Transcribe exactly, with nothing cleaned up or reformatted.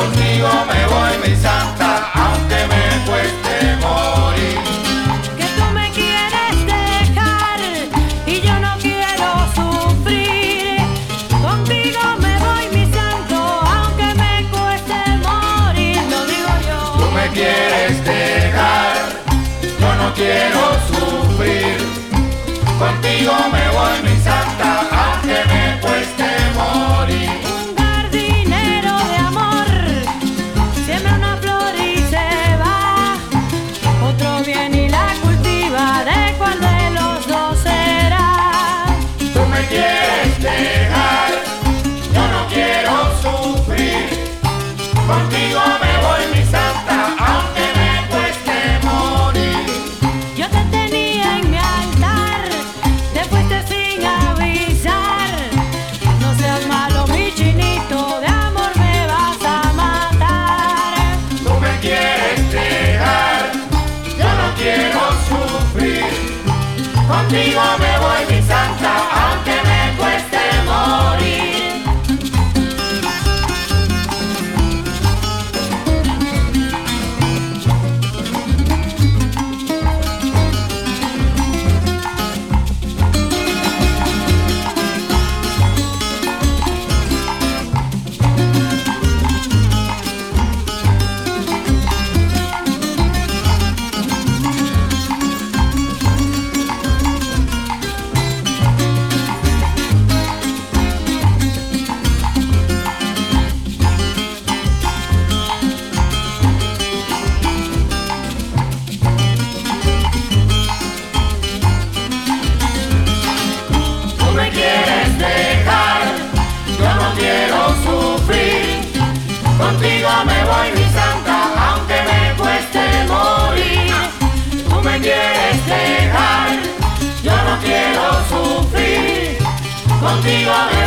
contigo me voy mi santa, aunque me cueste morir. Que tú me quieres dejar y yo no quiero sufrir. Contigo me voy mi santo, aunque me cueste morir. Lo digo yo. Tú me quieres dejar, yo no quiero sufrir. Contigo me voy mi santa, aunque me cueste morir. Un jardinero de amor siembra una flor y se va. Otro viene y la cultiva, ¿de cuál de los dos será? Tú me quieres dejar, yo no quiero sufrir. Contigo me voy mi santa, aunque me cueste morir. Yo te tenía en mi altar, te fuiste sin avisar. No seas malo, mi chinito, de amor me vas a matar. Tú me quieres dejar, yo no quiero sufrir. Contigo me voy mi santa, aunque me cueste morir. Tú me quieres dejar, yo no quiero sufrir. Contigo me voy mi santa, aunque me cueste morir. Tú me quieres dejar, yo no quiero sufrir. Contigo me